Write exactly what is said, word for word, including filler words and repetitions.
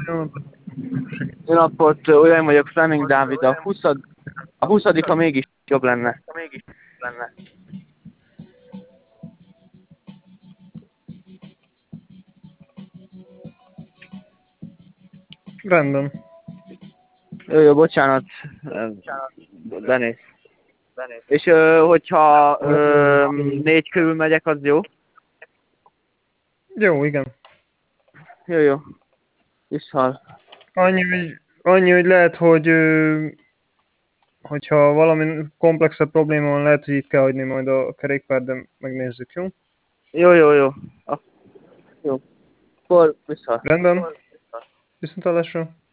Jó, Jó napot, olyan vagyok, Fleming Dávid, a huszadik a huszadika mégis jobb lenne. rendben. Jó, jó, bocsánat, benéz. És ö, hogyha ö, négy körül megyek, az jó? Jó, igen. Jó, jó. Visszhal. Annyi, hogy, annyi, hogy lehet, hogy ö, hogyha valami komplexebb probléma van, lehet, hogy itt kell hagyni majd a kerékpárt, de megnézzük, jó? Jó, jó, jó. Ah, jó. Akkor visszhal. Rendben. Viszontlátásra.